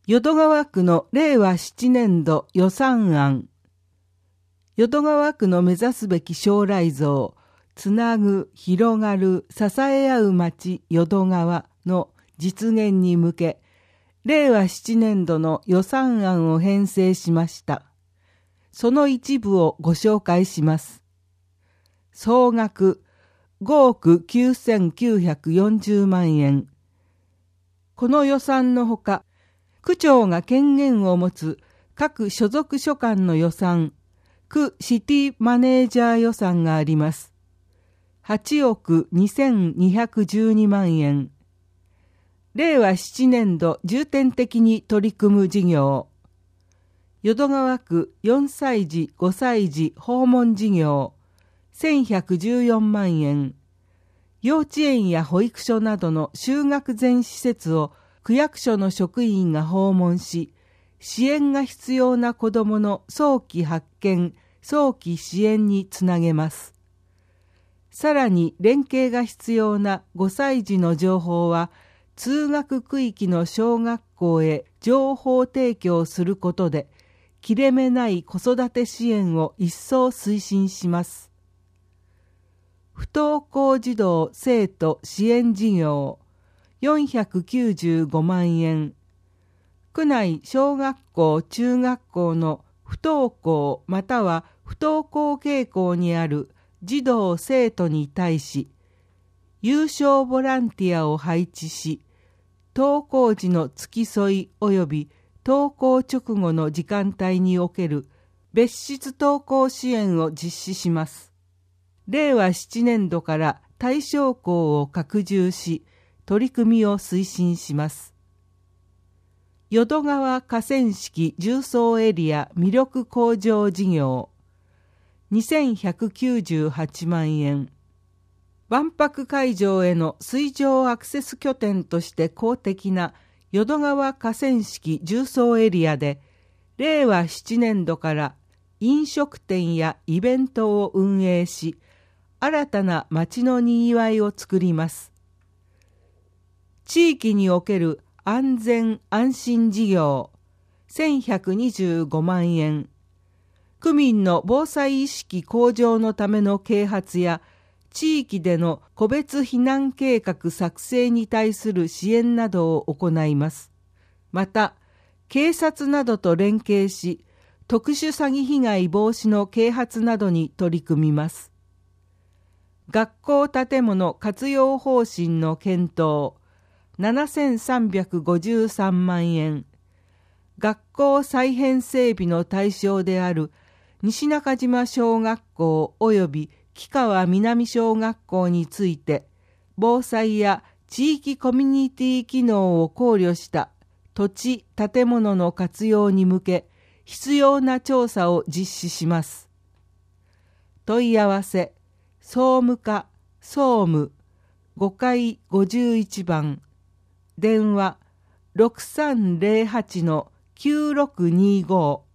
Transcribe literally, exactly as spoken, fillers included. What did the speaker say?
淀川区のれいわななねんど予算案。淀川区の目指すべき将来像、つなぐ、広がる、支え合う町淀川の実現に向け、れいわななねんどの予算案を編成しました。その一部をご紹介します。総額ごおくきゅうせんきゅうひゃくよんじゅうまんえん。この予算のほか、区長が権限を持つ各所属所管の予算、区シティマネージャー予算があります。はちおくにせんにひゃくじゅうにまんえん。れいわななねんど重点的に取り組む事業。淀川区よんさいじごさいじ訪問事業せんひゃくじゅうよんまんえん。幼稚園や保育所などの就学前施設を区役所の職員が訪問し、支援が必要な子どもの早期発見、早期支援につなげます。さらに連携が必要なごさいじの情報は、通学区域の小学校へ情報提供することで、切れ目ない子育て支援を一層推進します。不登校児童生徒支援事業よんひゃくきゅうじゅうごまんえん。区内小学校中学校の不登校または不登校傾向にある児童生徒に対し、有償ボランティアを配置し、登校時の付き添い及び登校直後の時間帯における別室登校支援を実施します。れいわななねんどから対象校を拡充し、取り組みを推進します。淀川河川敷重層エリア魅力向上事業にせんひゃくきゅうじゅうはちまんえん。万博会場への水上アクセス拠点として公的な淀川河川敷重層エリアで、れいわななねんどから飲食店やイベントを運営し、新たな街のにぎわいを作ります。地域における安全安心事業せんひゃくにじゅうごまんえん。区民の防災意識向上のための啓発や、地域での個別避難計画作成に対する支援などを行います。また、警察などと連携し、特殊詐欺被害防止の啓発などに取り組みます。学校建物活用方針の検討ななせんさんびゃくごじゅうさんまんえん。学校再編整備の対象である西中島小学校及び木川南小学校について、防災や地域コミュニティ機能を考慮した土地・建物の活用に向け、必要な調査を実施します。問い合わせ、総務課、総務、ごかいごじゅういちばん、電話ろくさんぜろはちのきゅうろくにご。